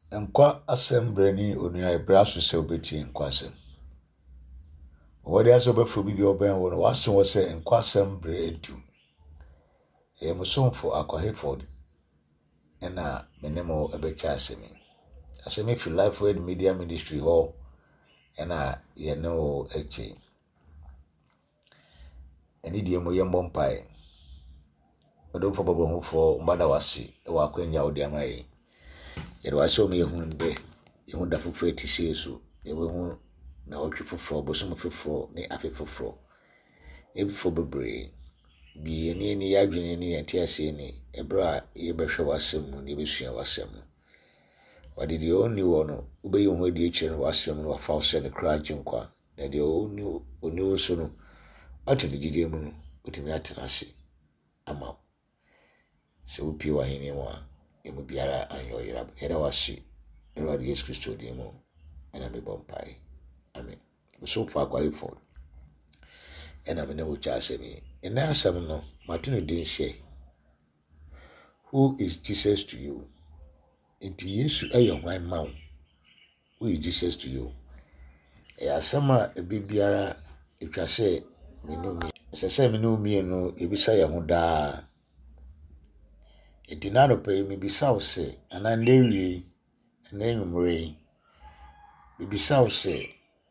Nkwa assembly ni onua ebraso se obeti nkwa asem. Wodi aso befo bibi oben wo no wasen wo se nkwa assembly edu. E musomfo akwaheford ena menemo ebecha asemi. Asemi fi Life Word Media Ministry ho ena ye no eche. Eni die mo yembo mpai. Odo fo bobo hufo mbada wasi e wa kwenya odi amayi. Yero aso me hunde yehu da fofo etisi so yehu na otwe fofo bosom fofo ne afe fofo efofo bebre bi ni yadwene ni yetiase ni ebra yebehwe wasem no ne besua wasem no wade de oni wo no ubeyi ho adi eche no wasem no wafa ose ne kra ginkwa na de oni so no atu de gide mu no otimi atenase ama se upi wa hini wa emu biara anyo yira era wasi era Yesu Kristo di mu ena me bompai amen so fa kwa ifo ena me ne wo cha asemi ena asem no matunu din hye who is Jesus to you enti Yesu ayo hwan mawo who is Jesus to you asema bibiara etwase minumi sese minumi no ebisa ye ho daa edinaro pe mi bisa wo se ana lewie na enwumre bibisa wo se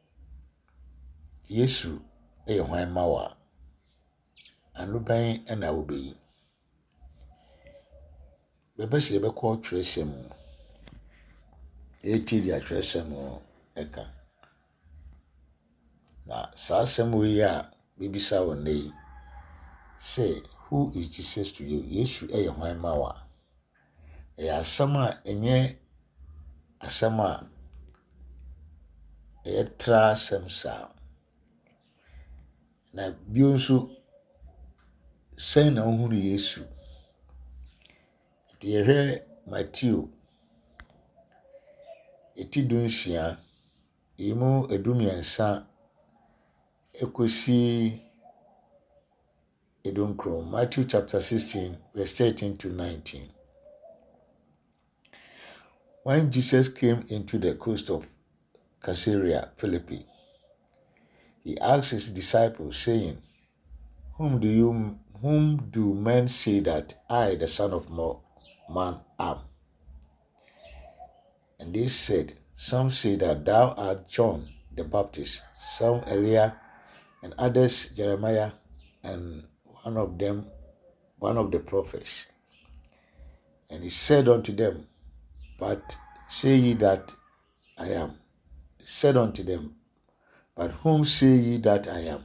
Yesu hwan mawa anuban na obeyi bebese beko tresem etiri atresem eka na sasem we ya bibisa wo nei say who is Jesus to you Yesu hwan mawa asama enye asama etra semsa na bionso sen na ohunu Yesu de hwe Matthew etidunsia imo edumiensa ekosi edonkro Matthew chapter 16 verse 13 to 19. When Jesus came into the coast of Caesarea Philippi, he asked his disciples, saying, Whom do men say that I, the Son of Man, am? And they said, Some say that thou art John the Baptist, some Elias, and others Jeremiah, and one of the prophets. And he said unto them, But say ye that I am? He said unto them, But whom say ye that I am?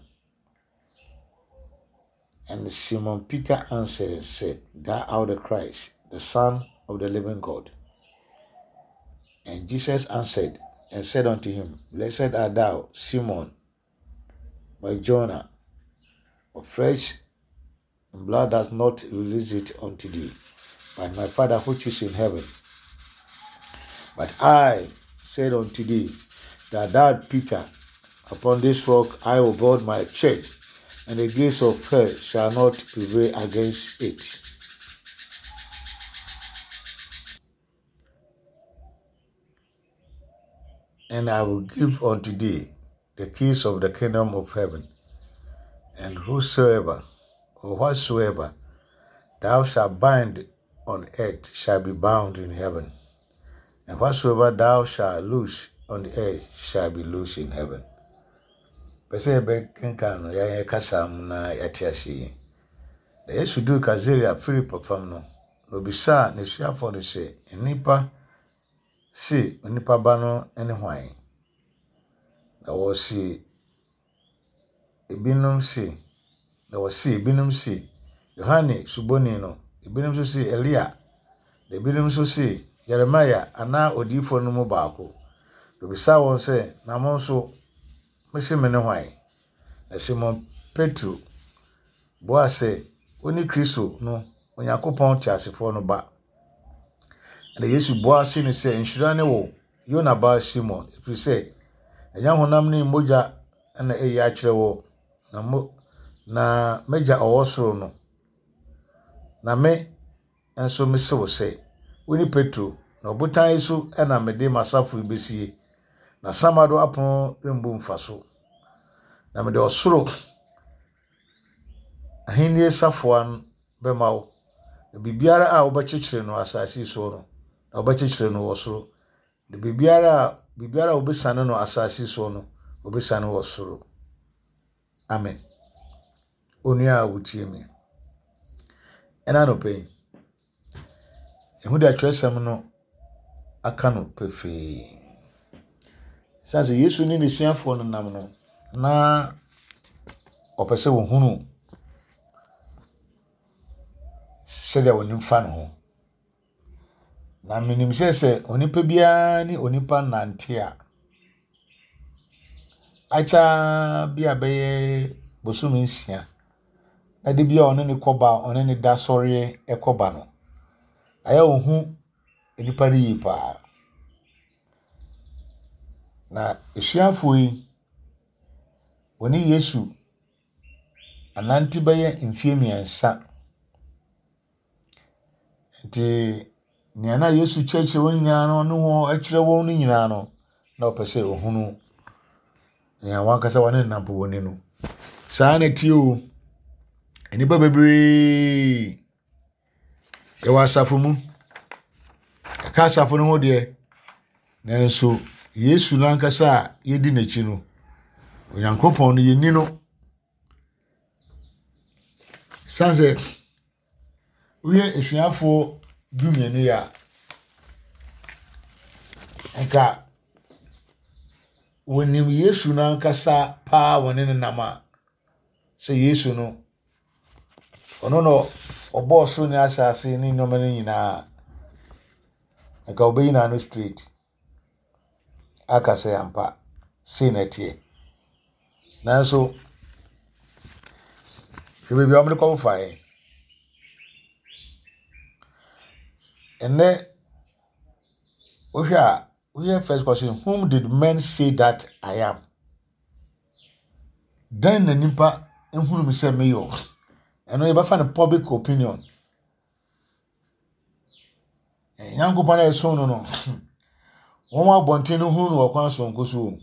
And Simon Peter answered and said, Thou art the Christ, the Son of the living God. And Jesus answered and said unto him, Blessed art thou, Simon, Bar-Jonah, for flesh and blood does not release it unto thee, but my Father which is in heaven. But I said unto thee that thou art Peter, upon this rock I will build my church, and the gates of hell shall not prevail against it. And I will give unto thee the keys of the kingdom of heaven, and whosoever or whatsoever thou shalt bind on earth shall be bound in heaven, and whatsoever thou shalt loose on the earth shall be loosed in heaven. Pese be kenkan ya kasam na yatiasi. The Yesu du Caesarea Philippi fam no obisa ne suafo de se nipa si nipa ba no ene hwan. Na wo si ebinum si Yohane suboni no ebinum so si Elia de ebinum so si Jeremiah ana odifo no mu baako. Obisa won se na mo so mese me ne hwan. Na Simon Petro boase oni Kristo no Onyankopɔn tiasefo no ba. Na Yesu boase ne se nhyira ne wo Yona ba Simon if you say enya honam ne moja na eyi a kyerɛ wo na meja ɔwɔsoro no na me enso mese wo se oni Petro na obutan so na mede masafo besie na samado apon rembu mfaso na mede osoro ahenie safoan bemawo na bibiara a obachichire no asasi so no na obachichire no osoro de bibiara obesane no asasi so no obesane osoro amen onua wutie mi ena no pay ehu da twesem no aka no pefe sanse Yesu ni ne suafo no nam no na opese wo hunu sede wonim fa no ho na minim sese onipa bia ni onipa nante a acha bia beye bosumi nsia na de bia one ne koba one ne da sori ekoba no aya ohu enipa ri pa na esuafo yi woni Yesu ananti beye mfie miensa nti niana Yesu cheche won nyina no ho akire won no nyina no na opese ohunu ni awan kasa wane nampo woni no saa na tio enipa bebre e wasafo mu ka asafo no ho de nanso Yesu lankasa yedi nachi no onyankopon no yeni no sanse uye esuafo dumieni ya enka wonim Yesu lankasa pa woni ne nama se Yesu no ono no oboso ni asase ni nyoma ni nyina enka obeyi na no street akase ampa sinetie nanso hwebe bi omne ko fae ene ohwa we first question, whom did men say that I am? Then the nipa enhunu mi se me yo eno ye ba fa the public opinion yango pa na eso no won wa bonten no hunu okwan so nkoso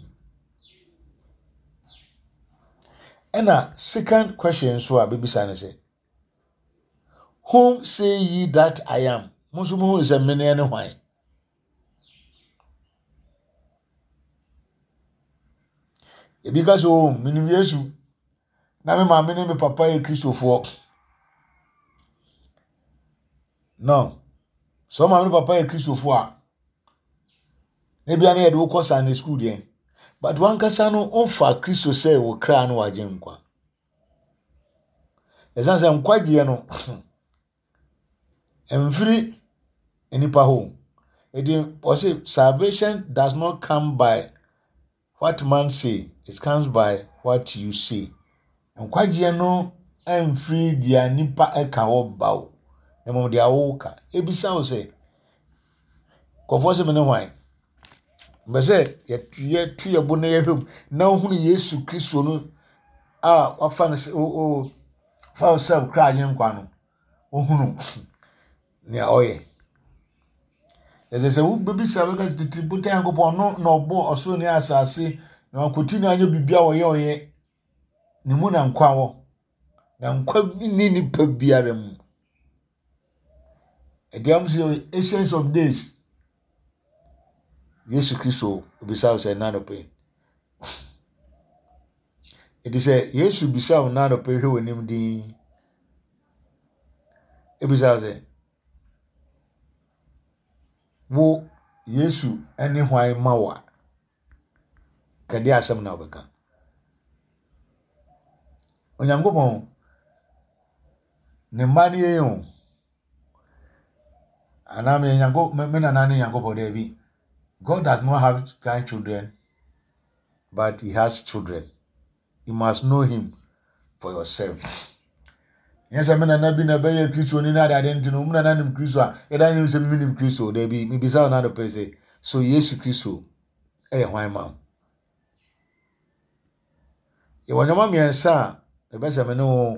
ena second question so a bibisa ne say, whom say ye that I am? Musu mu hunu se me ne hwan because minim Yesu na me ma me ne me papa e Christopher no so ma me papa e Christopher ne bia na ye do ko Sunday school den but one kasa no onfa Christo say wo kra no waje nkwa esanse nkwagie no emfiri enipa ho edi o say salvation does not come by what man say, it comes by what you say. Nkwagie no emfiri dia nipa eka wo bawo na mo dia wo ka ebisa wo say kofo se me ne hwan mbese ye tuye bo na yehwem na hunu Yesu Kristo no a wafa no o fa o se kra anye nkwa no ohunu ne oye eze wo bebisa because the tributa yankopon no obo oso ne asase na akoti na anye bibia wo ye ne mu na nkwa wo na nkwa ni pa biara mu ediam say essence of days Yesu Kristo bisa say na no pe it is a Yesu bisa na no pe hwe wonim din ebisa say wo Yesu ene hwan mawa kade asem na obeka onyankopon ne mani yeyon aname nyango me na nani nyankopon de bi God does not have grandchildren but he has children. You must know him for yourself. Yes, I mean, I be na be Christo ni na identity no na nanim Christo a e dan yin se minim Christo de bi mi bisa na no pese so Yesu Christo hwan ma ye wonyama miensa e be se me no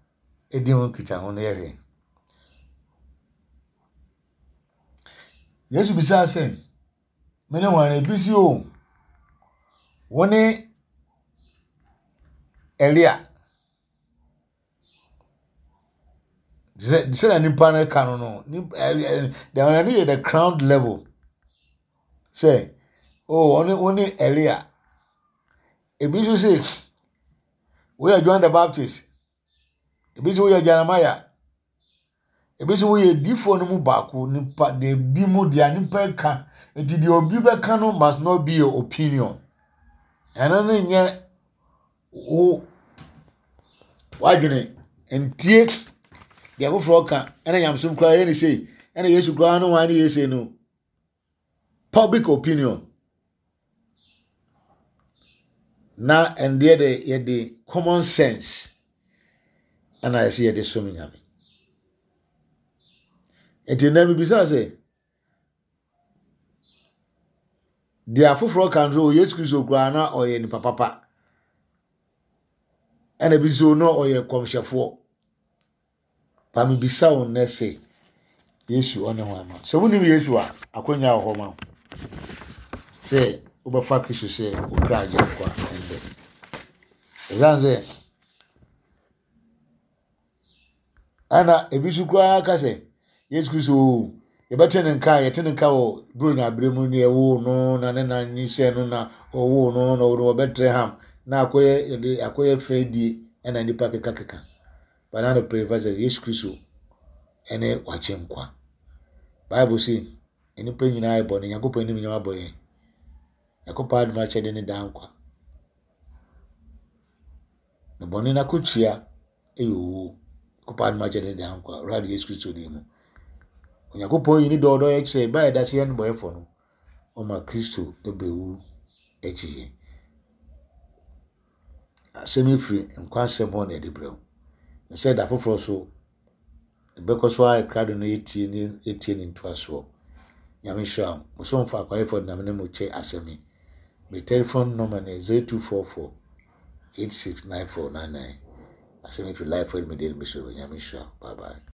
edim kita ho na ye Yesu bisa say mene wan ebisi o woni Elia say nipa na ka no they are near the ground level say oh only Elia ebisi say we are John the Baptist ebisi we are Jeremiah ebisi we are difo no mu baako nipa de bi mu dia nipa ka enti de obi be ka no must not be your opinion eno no nye o wadwene entie de agofro ka ena nyamsom kra ye ni sei ena Yesu kra no wan ye sei no public opinion na ende de ye de common sense ana ye say ye de so nyame enti na mi bisa say de afofro kan ro Yesu Kristo kra na oye ni papa ena bi so no oye komhwefo pa mi bisa won na say Yesu one ho ama so woni Yesu a akonya ho ma say obafa Kristo say o kra agye kwa ende ezanze ana ebisu kwa ka say Yesu Kristo ye betene nka ye tene nka wo bronya abremu ne wo no na ne na nyise no na owo no na wo Bethlehem na akoye fedi ena nipa keka banana preface Yesu Kristo ene wachenkwa Bible say enipa nyina ayi bone Yakobon ni nyama boye Yakob adu ma chede ne dankwa ne bone na kutua eyo Yakob adu ma chede ne dankwa radi Yesu Kristo di mu Yakobon yini dodo ye che ba da se yen boye fo no o ma Kristo ebewu echiye asemi free nkwa semo na edebrew no say da foforo so bekoso ai krado no etie ni ntoaso nyame hwa mo so mfa kwa ifo na me mo che asemi my telephone number is 0244 869499 asemi free life for me dey me so nyame hwa bye bye